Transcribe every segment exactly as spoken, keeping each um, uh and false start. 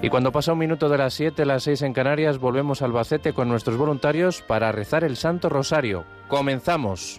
Y cuando pasa un minuto de las siete, las seis en Canarias, volvemos a Albacete con nuestros voluntarios para rezar el Santo Rosario. ¡Comenzamos!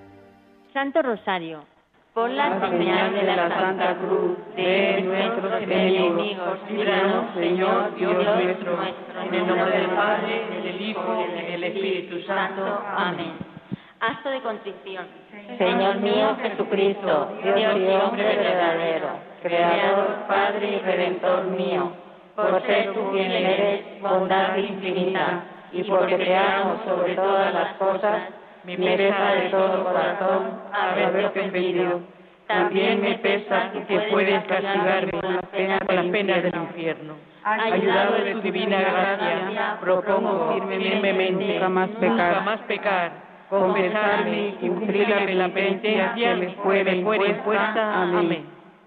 Santo Rosario, por la señal de la Santa Cruz de nuestros enemigos, líbranos, Señor, Dios nuestro, en el nombre del Padre, del Hijo y del Espíritu Santo. Amén. Acto de contrición. Señor mío Jesucristo, Dios y hombre verdadero, Creador, Padre y Redentor mío, por ser tú quien eres, bondad infinita, y porque te amo sobre todas las cosas, me pesa de todo corazón haberte ofendido. También me pesa que puedes castigarme con las penas, con las penas del infierno. Ayudado de tu divina gracia, propongo firmemente nunca más pecar, nunca más pecar, confesarme y cumplirme la penitencia que me fue impuesta. Amén.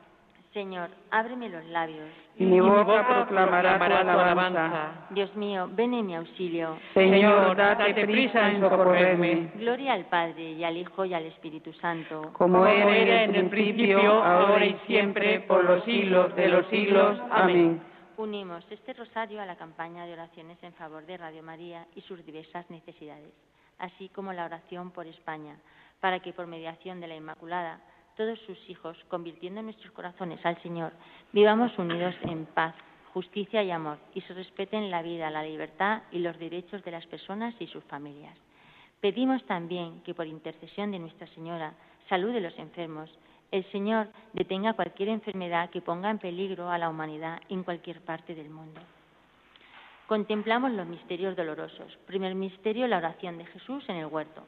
Señor, ábreme los labios, y mi boca proclamará tu alabanza. Dios mío, ven en mi auxilio. Señor, date prisa en socorrerme. Gloria al Padre, y al Hijo, y al Espíritu Santo. Como era en el principio, ahora y siempre, por los siglos de los siglos. Amén. Unimos este rosario a la campaña de oraciones en favor de Radio María y sus diversas necesidades, así como la oración por España, para que por mediación de la Inmaculada, todos sus hijos, convirtiendo nuestros corazones al Señor, vivamos unidos en paz, justicia y amor, y se respeten la vida, la libertad y los derechos de las personas y sus familias. Pedimos también que por intercesión de Nuestra Señora, salud de los enfermos, el Señor detenga cualquier enfermedad que ponga en peligro a la humanidad en cualquier parte del mundo. Contemplamos los misterios dolorosos. Primer misterio, la oración de Jesús en el huerto.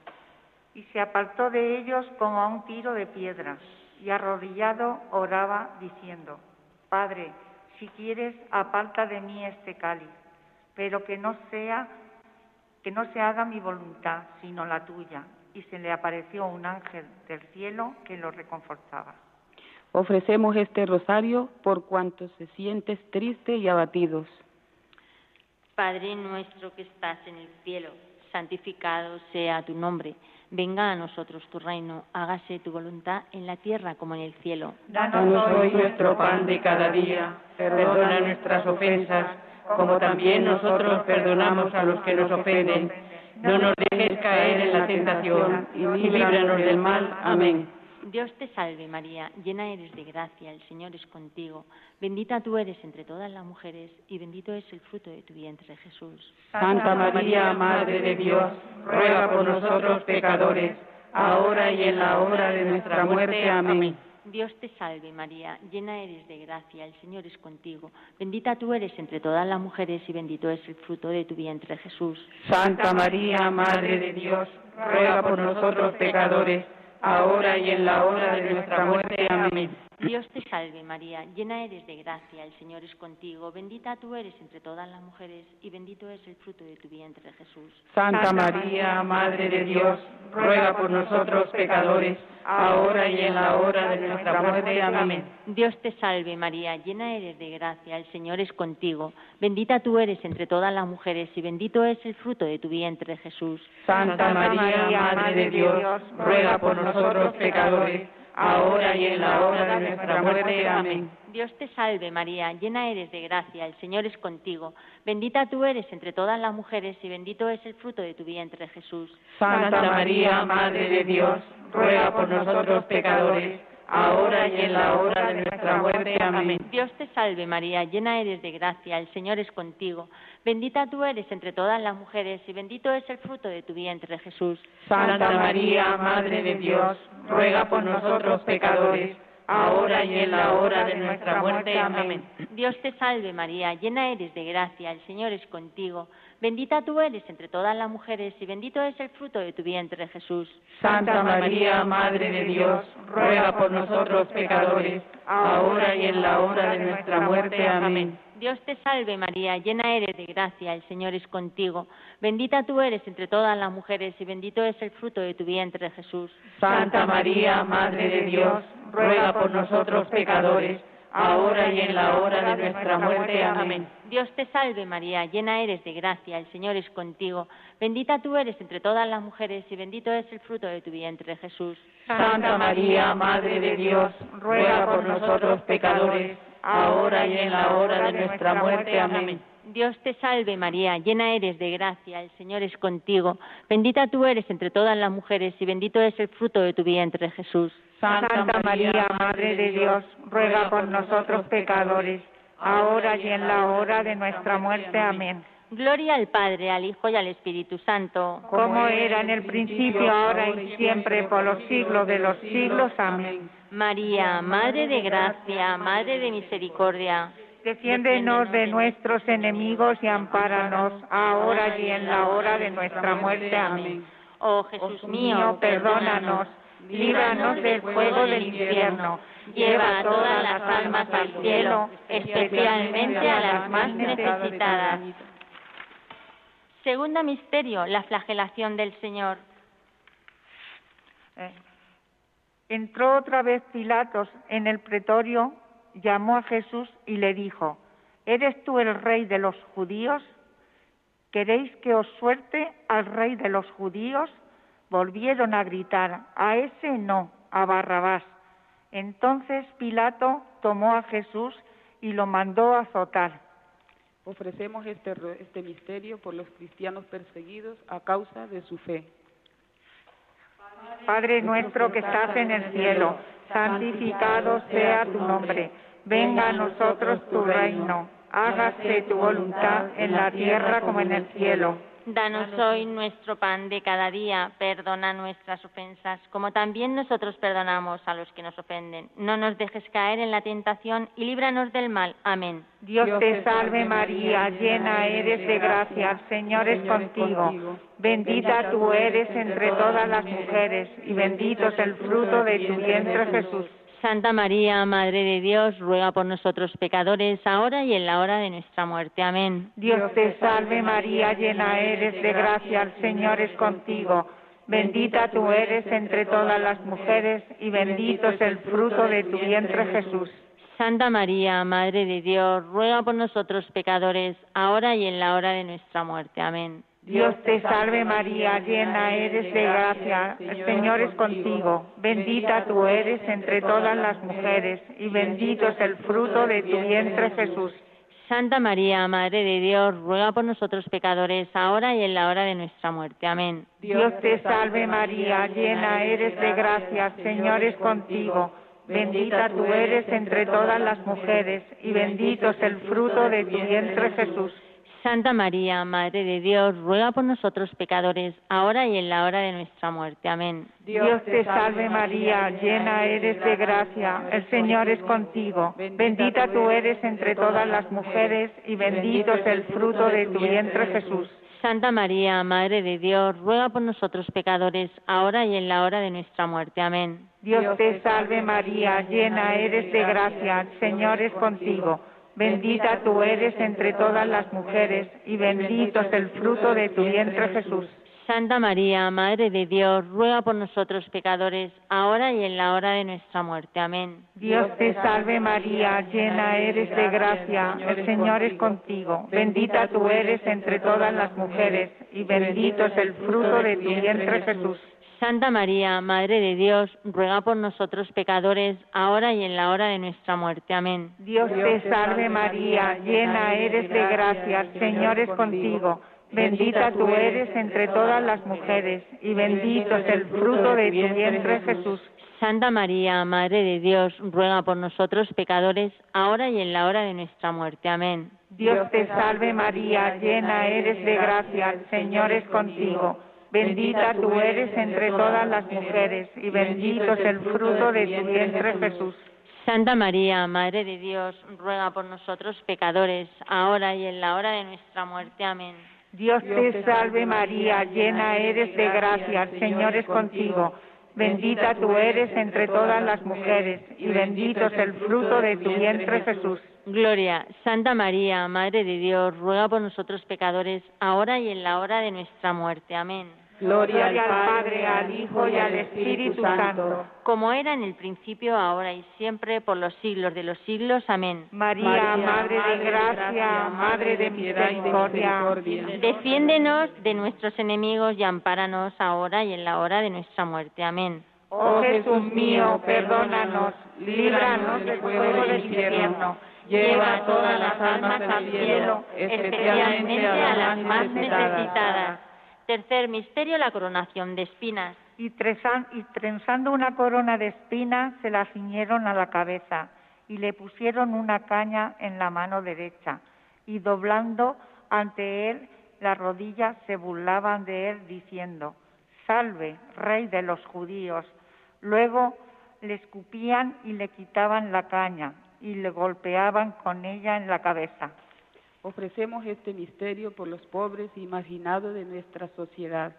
Y se apartó de ellos como a un tiro de piedra, y arrodillado oraba diciendo: Padre, si quieres, aparta de mí este cáliz, pero que no sea, que no se haga mi voluntad, sino la tuya. Y se le apareció un ángel del cielo que lo reconfortaba. Ofrecemos este rosario por cuantos se sientes tristes y abatidos. Padre nuestro que estás en el cielo, santificado sea tu nombre. Venga a nosotros tu reino, hágase tu voluntad en la tierra como en el cielo. Danos hoy nuestro pan de cada día, perdona nuestras ofensas, como también nosotros perdonamos a los que nos ofenden. No nos dejes caer en la tentación y líbranos del mal. Amén. Dios te salve María, llena eres de gracia, el Señor es contigo. Bendita tú eres entre todas las mujeres y bendito es el fruto de tu vientre, Jesús. Santa María, Madre de Dios, ruega por nosotros pecadores, ahora y en la hora de nuestra muerte. Amén. Dios te salve María, llena eres de gracia, el Señor es contigo. Bendita tú eres entre todas las mujeres y bendito es el fruto de tu vientre, Jesús. Santa María, Madre de Dios, ruega por nosotros pecadores, ahora y en la hora de nuestra muerte. Amén. Dios te salve María, llena eres de gracia, el Señor es contigo. Bendita tú eres entre todas las mujeres y bendito es el fruto de tu vientre, Jesús. Santa María, Madre de Dios, ruega por nosotros pecadores, ahora y en la hora de nuestra muerte. Amén. Dios te salve María, llena eres de gracia, el Señor es contigo. Bendita tú eres entre todas las mujeres y bendito es el fruto de tu vientre, Jesús. Santa María, Madre de Dios, ruega por nosotros pecadores, ahora y en la hora de nuestra muerte. Amén. Dios te salve María, llena eres de gracia, el Señor es contigo. Bendita tú eres entre todas las mujeres y bendito es el fruto de tu vientre, Jesús. Santa María, Madre de Dios, ruega por nosotros pecadores, ahora y en la hora de nuestra muerte. Amén. Dios te salve María, llena eres de gracia, el Señor es contigo. Bendita tú eres entre todas las mujeres y bendito es el fruto de tu vientre, Jesús. Santa María, Madre de Dios, ruega por nosotros pecadores, ahora y en la hora de nuestra muerte. Amén. Dios te salve María, llena eres de gracia, el Señor es contigo. Bendita tú eres entre todas las mujeres y bendito es el fruto de tu vientre, Jesús. Santa María, Madre de Dios, ruega por nosotros pecadores, ahora y en la hora de nuestra muerte. Amén. Dios te salve María, llena eres de gracia, el Señor es contigo. Bendita tú eres entre todas las mujeres y bendito es el fruto de tu vientre, Jesús. Santa María, Madre de Dios, ruega por nosotros pecadores, ahora y en la hora de nuestra muerte. Amén. Dios te salve María, llena eres de gracia, el Señor es contigo. Bendita tú eres entre todas las mujeres y bendito es el fruto de tu vientre, Jesús. Santa María, Madre de Dios, ruega por nosotros pecadores, ahora y en la hora de nuestra muerte. Amén. Dios te salve María, llena eres de gracia, el Señor es contigo. Bendita tú eres entre todas las mujeres y bendito es el fruto de tu vientre, Jesús. Santa María, Madre de Dios, ruega por nosotros pecadores, ahora y en la hora de nuestra muerte. Amén. Gloria al Padre, al Hijo y al Espíritu Santo. Como era en el principio, ahora y siempre, por los siglos de los siglos. Amén. María, Madre de gracia, Madre de misericordia, defiéndenos de nuestros enemigos y ampáranos, ahora y en la hora de nuestra muerte. Amén. Oh Jesús mío, perdónanos, líbranos del fuego del infierno, lleva a todas las almas al cielo, especialmente a las más necesitadas. Segundo misterio, la flagelación del Señor. Eh, entró otra vez Pilatos en el pretorio, llamó a Jesús y le dijo: ¿Eres tú el rey de los judíos? ¿Queréis que os suelte al rey de los judíos? Volvieron a gritar: a ese no, a Barrabás. Entonces Pilato tomó a Jesús y lo mandó a azotar. Ofrecemos este, este misterio por los cristianos perseguidos a causa de su fe. Padre nuestro que estás en el cielo, santificado sea tu nombre. Venga a nosotros tu reino. Hágase tu voluntad en la tierra como en el cielo. Danos hoy nuestro pan de cada día, perdona nuestras ofensas, como también nosotros perdonamos a los que nos ofenden. No nos dejes caer en la tentación y líbranos del mal. Amén. Dios te salve María, llena eres de gracia, el Señor es contigo. Bendita tú eres entre todas las mujeres, y bendito es el fruto de tu vientre, Jesús. Santa María, Madre de Dios, ruega por nosotros pecadores, ahora y en la hora de nuestra muerte. Amén. Dios te salve María, llena eres de gracia, el Señor es contigo. Bendita tú eres entre todas las mujeres, y bendito es el fruto de tu vientre, Jesús. Santa María, Madre de Dios, ruega por nosotros pecadores, ahora y en la hora de nuestra muerte. Amén. Dios te salve María, llena eres de gracia, el Señor es contigo. Bendita tú eres entre todas las mujeres, y bendito es el fruto de tu vientre, Jesús. Santa María, Madre de Dios, ruega por nosotros pecadores, ahora y en la hora de nuestra muerte. Amén. Dios te salve María, llena eres de gracia, el Señor es contigo. Bendita tú eres entre todas las mujeres, y bendito es el fruto de tu vientre, Jesús. Santa María, Madre de Dios, ruega por nosotros pecadores, ahora y en la hora de nuestra muerte. Amén. Dios te salve María, llena eres de gracia, el Señor es contigo. Bendita tú eres entre todas las mujeres, y bendito es el fruto de tu vientre, Jesús. Santa María, Madre de Dios, ruega por nosotros pecadores, ahora y en la hora de nuestra muerte. Amén. Dios te salve María, llena eres de gracia, el Señor es contigo. Bendita tú eres entre todas las mujeres, y bendito es el fruto de tu vientre, Jesús. Santa María, Madre de Dios, ruega por nosotros pecadores, ahora y en la hora de nuestra muerte. Amén. Dios te salve María, llena eres de gracia, el Señor es contigo. Bendita tú eres entre todas las mujeres, y bendito es el fruto de tu vientre, Jesús. Santa María, Madre de Dios, ruega por nosotros pecadores, ahora y en la hora de nuestra muerte. Amén. Dios te salve María, llena eres de gracia, el Señor es contigo. Bendita tú eres entre todas las mujeres, y bendito es el fruto de tu vientre, Jesús. Santa María, Madre de Dios, ruega por nosotros pecadores, ahora y en la hora de nuestra muerte. Amén. Dios te salve María, llena eres de gracia, el Señor es contigo. Bendita tú eres entre todas las mujeres, y bendito es el fruto de tu vientre, Jesús. Santa María, Madre de Dios, ruega por nosotros pecadores, ahora y en la hora de nuestra muerte. Amén. Dios te salve María, llena eres de gracia, el Señor es contigo. Bendita tú eres entre todas las mujeres, y bendito es el fruto de tu vientre, Jesús. Gloria. Santa María, Madre de Dios, ruega por nosotros pecadores, ahora y en la hora de nuestra muerte. Amén. Gloria al Padre, al Hijo y al Espíritu Santo. Como era en el principio, ahora y siempre, por los siglos de los siglos. Amén. María, Madre de gracia, Madre de misericordia. Defiéndenos de nuestros enemigos y ampáranos ahora y en la hora de nuestra muerte. Amén. Oh Jesús mío, perdónanos, líbranos del fuego del infierno, lleva a todas las almas al cielo, especialmente a las más necesitadas. Tercer misterio, la coronación de espinas. Y, tresan, y trenzando una corona de espinas, se la ciñeron a la cabeza y le pusieron una caña en la mano derecha. Y doblando ante él las rodillas, se burlaban de él, diciendo: «Salve, Rey de los judíos». Luego le escupían y le quitaban la caña y le golpeaban con ella en la cabeza. Ofrecemos este misterio por los pobres y marginados de nuestra sociedad.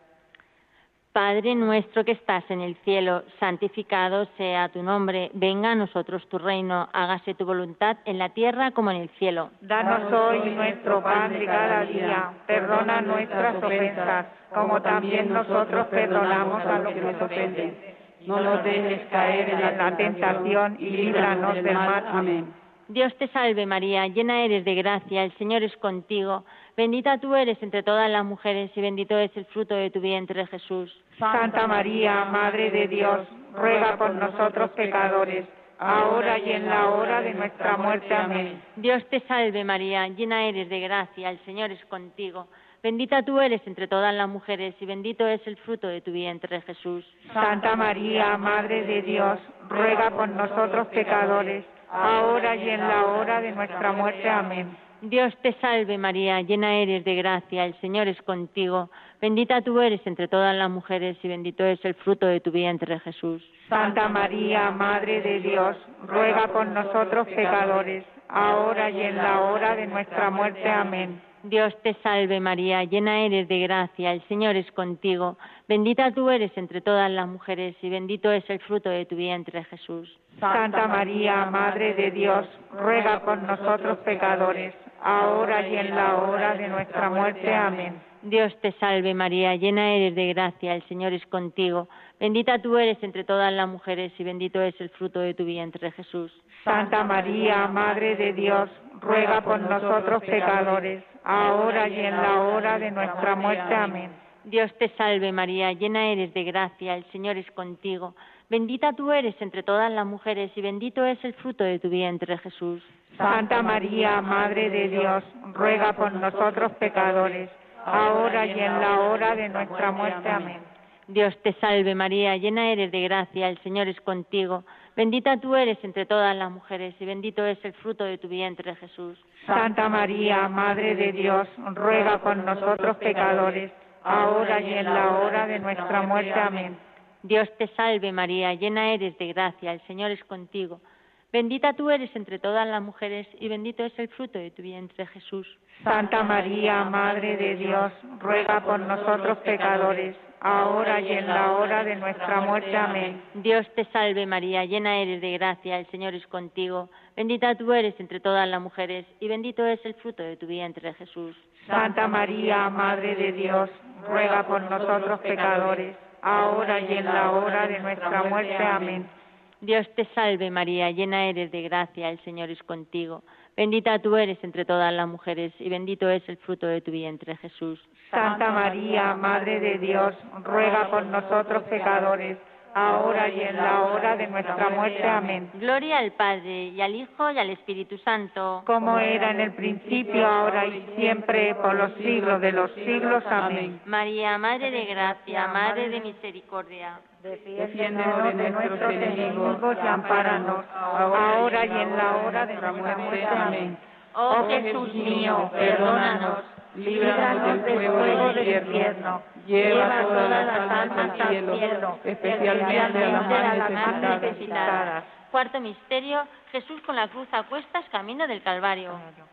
Padre nuestro que estás en el cielo, santificado sea tu nombre. Venga a nosotros tu reino, hágase tu voluntad en la tierra como en el cielo. Danos hoy nuestro pan de cada día, perdona nuestras ofensas, como también nosotros perdonamos a los que nos ofenden. No nos dejes caer en la tentación y líbranos del mal. Amén. Dios te salve María, llena eres de gracia, el Señor es contigo. Bendita tú eres entre todas las mujeres y bendito es el fruto de tu vientre, Jesús. Santa María, Madre de Dios, ruega por nosotros pecadores, ahora y en la hora de nuestra muerte. Amén. Dios te salve María, llena eres de gracia, el Señor es contigo. Bendita tú eres entre todas las mujeres y bendito es el fruto de tu vientre, Jesús. Santa María, Madre de Dios, ruega por nosotros pecadores, ahora y en la hora de nuestra muerte. Amén. Dios te salve María, llena eres de gracia, el Señor es contigo. Bendita tú eres entre todas las mujeres y bendito es el fruto de tu vientre, Jesús. Santa María, Madre de Dios, ruega por nosotros pecadores, ahora y en la hora de nuestra muerte. Amén. Dios te salve María, llena eres de gracia, el Señor es contigo. Bendita tú eres entre todas las mujeres y bendito es el fruto de tu vientre, Jesús. Santa María, Madre de Dios, ruega por nosotros pecadores, ahora y en la hora de nuestra muerte. Amén. Dios te salve María, llena eres de gracia, el Señor es contigo. Bendita tú eres entre todas las mujeres y bendito es el fruto de tu vientre, Jesús. Santa María, Madre de Dios, ruega por nosotros pecadores, ahora y en la hora de nuestra muerte. Amén. Dios te salve María, llena eres de gracia, el Señor es contigo. Bendita tú eres entre todas las mujeres y bendito es el fruto de tu vientre, Jesús. Santa María, Madre de Dios, ruega por nosotros pecadores, ahora y en la hora de nuestra muerte. Amén. Dios te salve María, llena eres de gracia, el Señor es contigo. Bendita tú eres entre todas las mujeres y bendito es el fruto de tu vientre, Jesús. Santa María, Madre de Dios, ruega por nosotros pecadores, ahora y en la hora de nuestra muerte. Amén. Dios te salve María, llena eres de gracia, el Señor es contigo. Bendita tú eres entre todas las mujeres y bendito es el fruto de tu vientre, Jesús. Santa María, Madre de Dios, ruega por nosotros pecadores, ahora y en la hora de nuestra muerte. Amén. Dios te salve María, llena eres de gracia, el Señor es contigo. Bendita tú eres entre todas las mujeres y bendito es el fruto de tu vientre, Jesús. Santa María, Madre de Dios, ruega por nosotros pecadores, ahora y en la hora de nuestra muerte. Amén. Dios te salve María, llena eres de gracia, el Señor es contigo. Bendita tú eres entre todas las mujeres y bendito es el fruto de tu vientre, Jesús. Santa María, Madre de Dios, ruega por nosotros pecadores, ahora y en la hora de nuestra muerte. Amén. Gloria al Padre, y al Hijo, y al Espíritu Santo. Como era en el principio, ahora y siempre, por los siglos de los siglos. Amén. María, Madre de gracia, Madre de misericordia, defiéndenos de nuestros enemigos y ampáranos, ahora y en la hora de nuestra muerte. Amén. Oh Jesús mío, perdónanos, líbranos del fuego del infierno, lleva todas las almas al cielo, especialmente a las más necesitadas. Cuarto misterio, Jesús con la cruz a cuestas, camino del Calvario.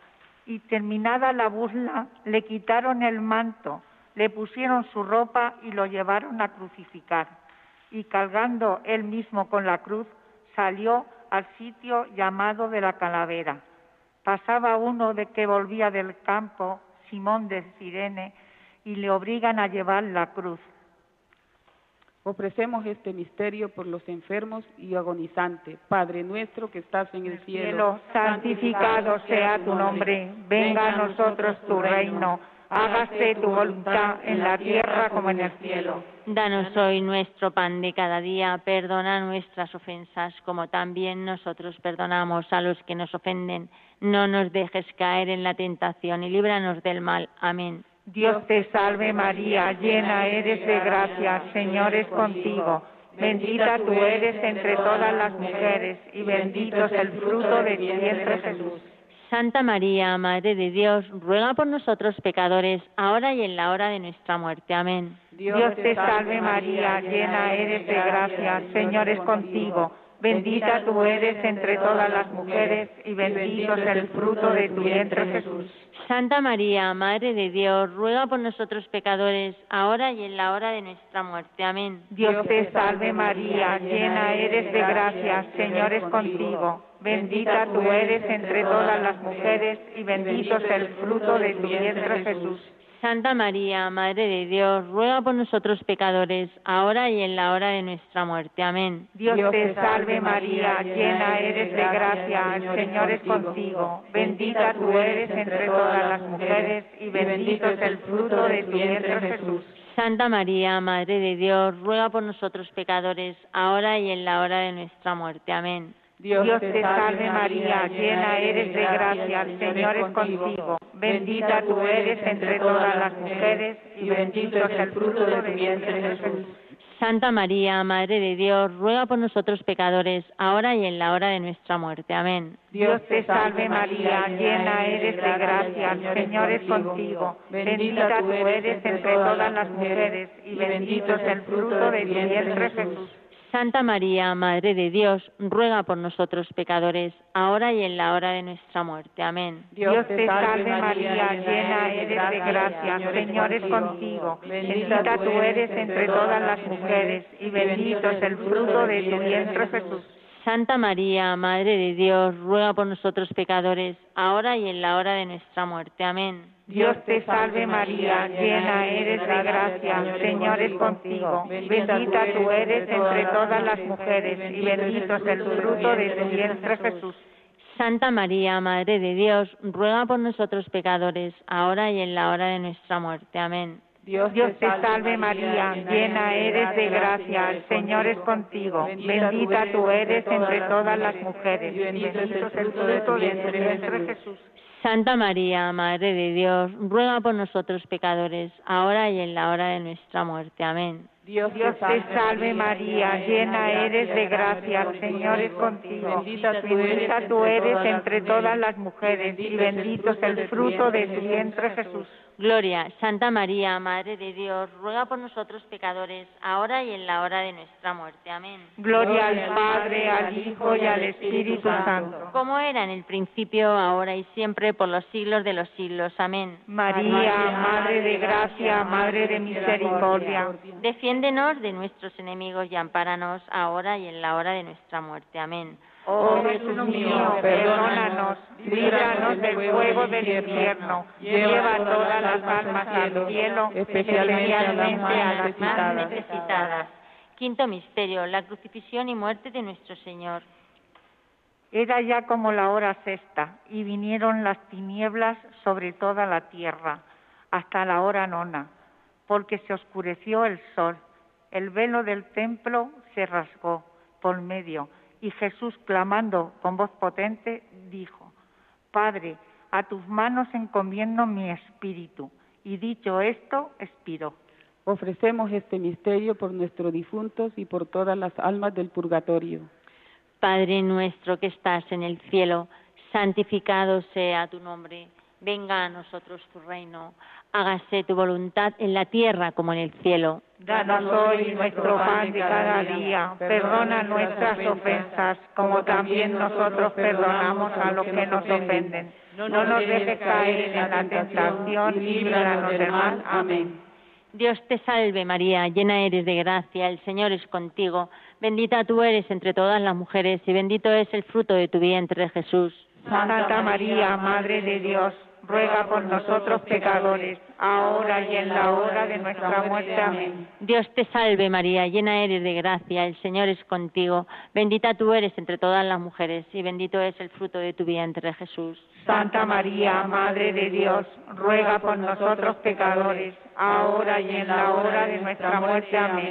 Y terminada la burla, le quitaron el manto, le pusieron su ropa y lo llevaron a crucificar. Y cargando él mismo con la cruz, salió al sitio llamado de la Calavera. Pasaba uno de que volvía del campo, Simón de Cirene, y le obligan a llevar la cruz. Ofrecemos este misterio por los enfermos y agonizantes. Padre nuestro que estás en el cielo, santificado sea tu nombre, venga a nosotros tu reino, hágase tu voluntad en la tierra como en el cielo. Danos hoy nuestro pan de cada día, perdona nuestras ofensas, como también nosotros perdonamos a los que nos ofenden. No nos dejes caer en la tentación y líbranos del mal. Amén. Dios te salve María, llena eres de gracia, el Señor es contigo. Bendita tú eres entre todas las mujeres y bendito es el fruto de tu vientre Jesús. Santa María, Madre de Dios, ruega por nosotros pecadores, ahora y en la hora de nuestra muerte. Amén. Dios te salve María, llena eres de gracia, el Señor es contigo. Bendita tú eres entre todas las mujeres y bendito es el fruto de tu vientre Jesús. Santa María, Madre de Dios, ruega por nosotros pecadores, ahora y en la hora de nuestra muerte. Amén. Dios te salve María, llena eres de gracia, el Señor es contigo. Bendita tú eres entre todas las mujeres y bendito es el fruto de tu vientre Jesús. Santa María, Madre de Dios, ruega por nosotros pecadores, ahora y en la hora de nuestra muerte. Amén. Dios te salve María, llena eres de gracia, el Señor es contigo. Bendita tú eres entre todas las mujeres y bendito es el fruto de tu vientre Jesús. Santa María, Madre de Dios, ruega por nosotros pecadores, ahora y en la hora de nuestra muerte. Amén. Dios te salve María, llena eres de gracia, el Señor es contigo. Bendita tú eres entre todas las mujeres y bendito es el fruto de tu vientre Jesús. Santa María, Madre de Dios, ruega por nosotros pecadores, ahora y en la hora de nuestra muerte. Amén. Dios te salve María, llena eres de gracia, el Señor es contigo. Bendita tú eres entre todas las mujeres y bendito es el fruto de tu vientre Jesús. Santa María, Madre de Dios, ruega por nosotros pecadores, ahora y en la hora de nuestra muerte. Amén. Dios te salve María, llena eres de gracia, el Señor es contigo. Bendita tú eres entre todas las mujeres y bendito es el fruto de tu vientre Jesús. Santa María, Madre de Dios, ruega por nosotros pecadores, ahora y en la hora de nuestra muerte. Amén. Dios te salve María, llena eres de gracia, el Señor es contigo. Bendita tú eres entre todas las mujeres y bendito es el fruto de tu vientre Jesús. Santa María, Madre de Dios, ruega por nosotros pecadores, ahora y en la hora de nuestra muerte. Amén. Dios te salve María, llena eres de gracia, el Señor es contigo. Bendita tú eres entre todas las mujeres y bendito es el fruto de tu vientre Jesús. Santa María, Madre de Dios, ruega por nosotros pecadores, ahora y en la hora de nuestra muerte. Amén. Dios te salve María, llena eres de gracia, el Señor es contigo. Bendita tú eres entre todas las mujeres y bendito es el fruto de tu vientre Jesús. Gloria, Santa María, Madre de Dios, ruega por nosotros pecadores, ahora y en la hora de nuestra muerte. Amén. Gloria al Padre, al Hijo y al Espíritu Santo. Como era en el principio, ahora y siempre, por los siglos de los siglos. Amén. María, Madre de gracia, Madre de misericordia. Defiéndenos de nuestros enemigos y ampáranos, ahora y en la hora de nuestra muerte. Amén. Oh Jesús mío, perdónanos, líbranos del fuego del infierno, lleva todas las almas al cielo, especialmente a las más necesitadas. Quinto misterio, la crucifixión y muerte de nuestro Señor. Era ya como la hora sexta, y vinieron las tinieblas sobre toda la tierra, hasta la hora nona, porque se oscureció el sol, el velo del templo se rasgó por medio, y Jesús, clamando con voz potente, dijo: Padre, a tus manos encomiendo mi espíritu. Y dicho esto, expiró. Ofrecemos este misterio por nuestros difuntos y por todas las almas del purgatorio. Padre nuestro que estás en el cielo, santificado sea tu nombre. Venga a nosotros tu reino. Hágase tu voluntad en la tierra como en el cielo. Danos hoy nuestro pan de cada día. Perdona nuestras ofensas, como también nosotros perdonamos a los que nos ofenden. No nos dejes caer en la tentación y líbranos del mal. Amén. Dios te salve María, llena eres de gracia, el Señor es contigo. Bendita tú eres entre todas las mujeres y bendito es el fruto de tu vientre, Jesús. Santa María, Madre de Dios, ruega por nosotros pecadores, ahora y en la hora de nuestra muerte. Amén. Dios te salve María, llena eres de gracia, el Señor es contigo. Bendita tú eres entre todas las mujeres y bendito es el fruto de tu vientre, Jesús. Santa María, Madre de Dios, ruega por nosotros pecadores, ahora y en la hora de nuestra muerte. Amén.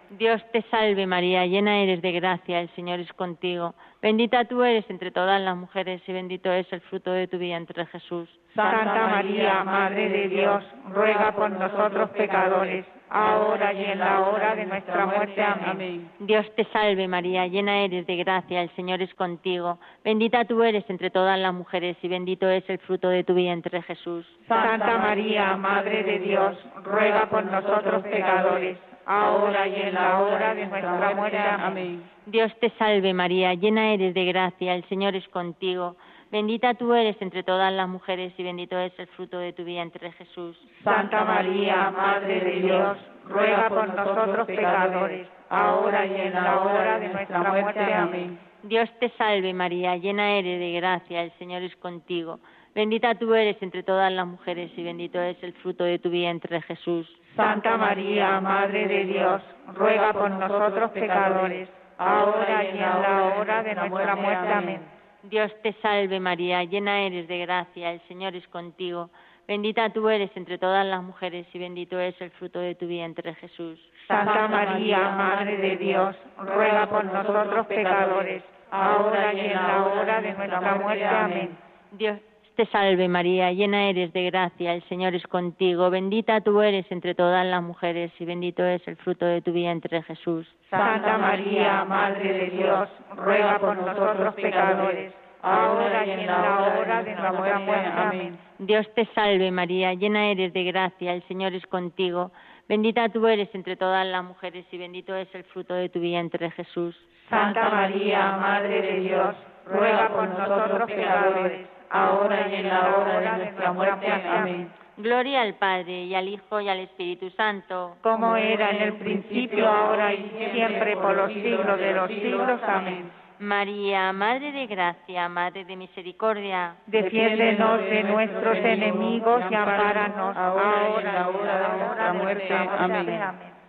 Dios te salve María, llena eres de gracia, el Señor es contigo. Bendita tú eres entre todas las mujeres y bendito es el fruto de tu vientre, Jesús. Santa María, Madre de Dios, ruega por nosotros pecadores, ahora y en la hora de nuestra muerte. Amén. Dios te salve María, llena eres de gracia, el Señor es contigo. Bendita tú eres entre todas las mujeres y bendito es el fruto de tu vientre, Jesús. Santa María, Madre de Dios, ruega por nosotros pecadores, ahora y en la hora de nuestra muerte. Amén. Dios te salve María, llena eres de gracia, el Señor es contigo. Bendita tú eres entre todas las mujeres y bendito es el fruto de tu vientre, Jesús. Santa María, Madre de Dios, ruega por nosotros pecadores, ahora y en la hora de nuestra muerte. Amén. Dios te salve María, llena eres de gracia, el Señor es contigo. Bendita tú eres entre todas las mujeres y bendito es el fruto de tu vientre, Jesús. Santa María, Madre de Dios, ruega por nosotros pecadores, ahora y en la hora de nuestra muerte. Amén. Dios te salve María, llena eres de gracia, el Señor es contigo. Bendita tú eres entre todas las mujeres y bendito es el fruto de tu vientre, Jesús. Santa María, Madre de Dios, ruega por nosotros pecadores, ahora y en la hora de nuestra muerte. Amén. Dios te salve María, llena eres de gracia, el Señor es contigo. Bendita tú eres entre todas las mujeres y bendito es el fruto de tu vientre, Jesús. Santa María, Madre de Dios, ruega por nosotros pecadores, ahora y en la hora de nuestra muerte. Amén. Dios te salve María, llena eres de gracia, el Señor es contigo. Bendita tú eres entre todas las mujeres y bendito es el fruto de tu vientre, Jesús. Santa María, Madre de Dios, ruega por nosotros pecadores, ahora y en la hora de nuestra muerte. Amén. Gloria al Padre, y al Hijo, y al Espíritu Santo. Como era en el principio, ahora y siempre, por los siglos de los siglos. Amén. María, Madre de Gracia, Madre de Misericordia, defiéndenos de nuestros enemigos y ampáranos ahora y en la hora de nuestra muerte. Amén.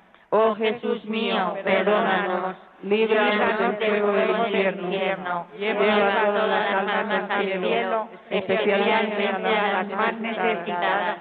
Oh Jesús mío, perdónanos, líbranos del fuego del infierno, lleva a todas las almas al cielo, especialmente a las más necesitadas.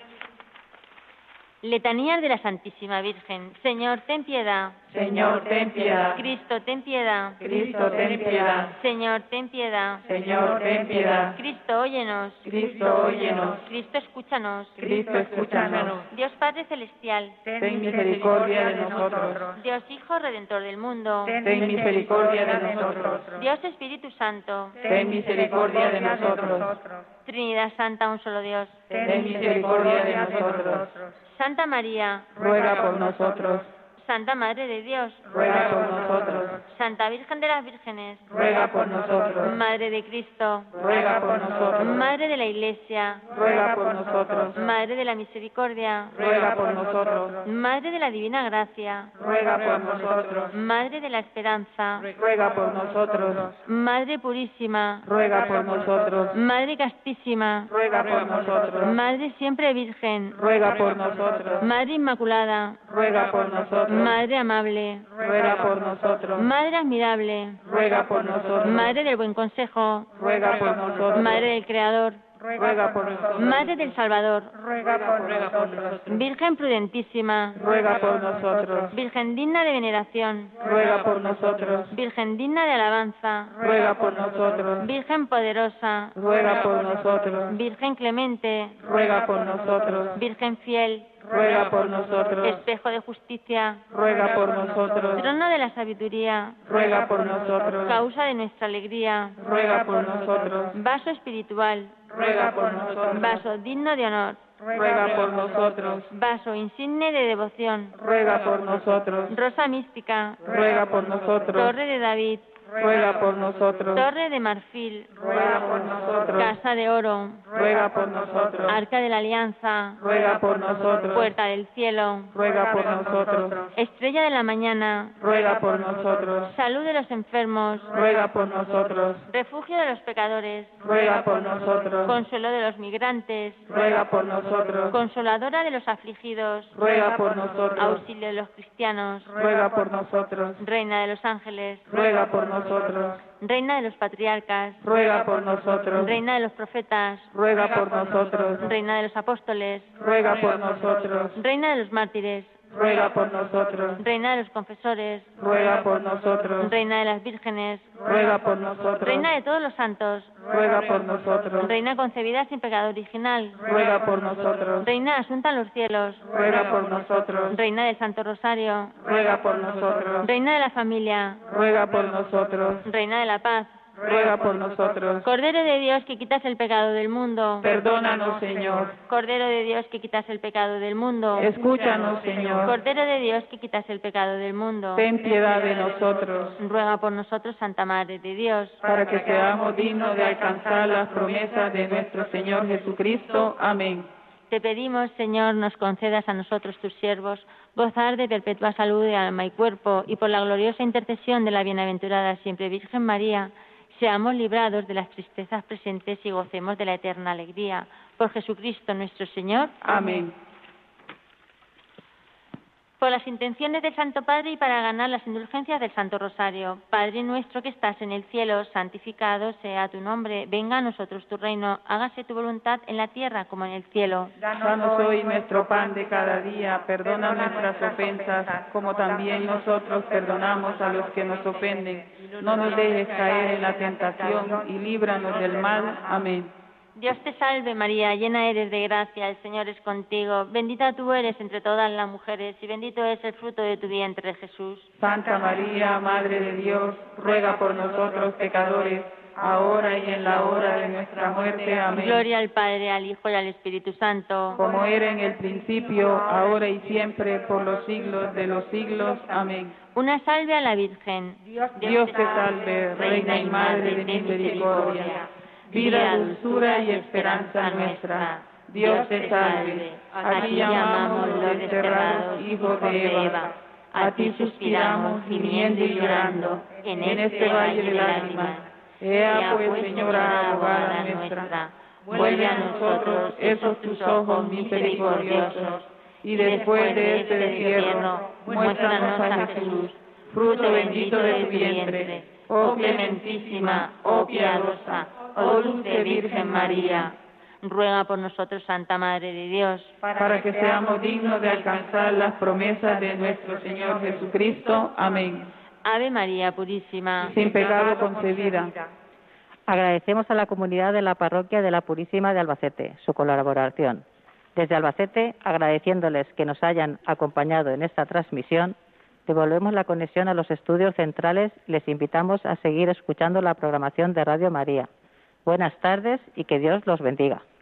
Letanías de la Santísima Virgen. Señor, ten piedad. Señor, ten piedad. Cristo, ten piedad. Cristo, ten piedad. Señor, ten piedad. Señor, ten piedad. Cristo, óyenos. Cristo, óyenos. Cristo, escúchanos. Cristo, escúchanos. Dios Padre Celestial, ten misericordia de nosotros. Dios Hijo Redentor del mundo, ten misericordia de nosotros. Dios Espíritu Santo, ten misericordia de nosotros. Trinidad Santa, un solo Dios, ten misericordia de nosotros. Santa María, ruega por nosotros. Santa Madre de Dios, ruega por nosotros. Santa Virgen de las Vírgenes, ruega por nosotros. Madre de Cristo, ruega por nosotros. Madre de la Iglesia, ruega por nosotros. Madre de la Misericordia, ruega por nosotros. Madre de la Divina Gracia, ruega por nosotros. Madre de la Esperanza, ruega por nosotros. Madre Purísima, ruega por nosotros. Madre Castísima, ruega por nosotros. Madre Siempre Virgen, ruega por nosotros. Madre Inmaculada, ruega por nosotros. Madre amable, ruega por nosotros. Madre admirable, ruega por nosotros. Madre del buen consejo, ruega por nosotros. Madre del Creador, ruega por nosotros. Madre del Salvador, ruega por nosotros. Virgen prudentísima, ruega por nosotros. Virgen digna de veneración, ruega por nosotros. Virgen digna de alabanza, ruega por nosotros. Virgen poderosa, ruega por nosotros. Virgen clemente, ruega por nosotros. Virgen fiel, ruega por nosotros. Espejo de justicia, ruega por nosotros. Trono de la sabiduría, ruega por nosotros. Causa de nuestra alegría, ruega por nosotros. Vaso espiritual, ruega por nosotros. Vaso digno de honor, ruega por nosotros. Vaso insigne de devoción, ruega por nosotros. Rosa mística, ruega por nosotros. Torre de David, ruega por nosotros. Torre de marfil, ruega por nosotros. Casa de oro, ruega por nosotros. Arca de la Alianza, ruega por nosotros. Puerta del cielo, ruega por nosotros. Estrella de la mañana, ruega por nosotros. Salud de los enfermos, ruega por nosotros. Refugio de los pecadores, ruega por nosotros. Consuelo de los migrantes, ruega por nosotros. Consoladora de los afligidos, ruega por nosotros. Auxilio de los cristianos, ruega por nosotros. Reina de los ángeles, ruega por nosotros. Reina de los patriarcas, ruega por nosotros. Reina de los profetas, ruega por nosotros. Reina de los apóstoles, ruega por nosotros. Reina de los mártires, ruega por nosotros. Reina de los confesores, Ruega por nosotros. Reina de las vírgenes, Ruega por nosotros. Reina de todos los santos, Ruega por nosotros. Reina concebida sin pecado original, Ruega por nosotros. Reina asunta en los cielos, Ruega por nosotros. Reina del Santo Rosario, Ruega por nosotros. Reina de la familia, Ruega por nosotros. Reina de la paz, Ruega por nosotros. Cordero de Dios que quitas el pecado del mundo, Perdónanos, Señor. Cordero de Dios que quitas el pecado del mundo, Escúchanos, Señor. Cordero de Dios que quitas el pecado del mundo, Ten piedad de nosotros, ruega por nosotros, Santa Madre de Dios. para que seamos dignos de alcanzar las promesas de nuestro Señor Jesucristo. Amén. Te pedimos, Señor, nos concedas a nosotros, tus siervos, gozar de perpetua salud de alma y cuerpo, y por la gloriosa intercesión de la bienaventurada siempre Virgen María, seamos librados de las tristezas presentes y gocemos de la eterna alegría. Por Jesucristo nuestro Señor. Amén. Por las intenciones del Santo Padre y para ganar las indulgencias del Santo Rosario. Padre nuestro que estás en el cielo, santificado sea tu nombre. Venga a nosotros tu reino. Hágase tu voluntad en la tierra como en el cielo. Danos hoy nuestro pan de cada día. Perdona nuestras ofensas, como también nosotros perdonamos a los que nos ofenden. No nos dejes caer en la tentación y líbranos del mal. Amén. Dios te salve María, llena eres de gracia, el Señor es contigo. Bendita tú eres entre todas las mujeres y bendito es el fruto de tu vientre, Jesús. Santa María, Madre de Dios, ruega por nosotros pecadores, ahora y en la hora de nuestra muerte. Amén. Gloria al Padre, al Hijo y al Espíritu Santo. Como era en el principio, ahora y siempre, por los siglos de los siglos. Amén. Una salve a la Virgen. Dios te salve, Reina y Madre de misericordia, vida, dulzura y esperanza nuestra. Dios te salve. A ti llamamos los desterrados hijos de Eva. A ti suspiramos, gimiendo y llorando, en este valle de lágrimas. Ea pues, Señora, abogada nuestra, vuelve a nosotros esos tus ojos misericordiosos, y después de este destierro, muéstranos a Jesús, fruto bendito de tu vientre. Oh clementísima, oh piadosa, oh dulce Virgen María, ruega por nosotros, Santa Madre de Dios, para que seamos dignos de alcanzar las promesas de nuestro Señor Jesucristo. Amén. Ave María Purísima, Sin pecado concebida. Agradecemos a la comunidad de la Parroquia de la Purísima de Albacete su colaboración. Desde Albacete, agradeciéndoles que nos hayan acompañado en esta transmisión, devolvemos la conexión a los estudios centrales y les invitamos a seguir escuchando la programación de Radio María. Buenas tardes y que Dios los bendiga.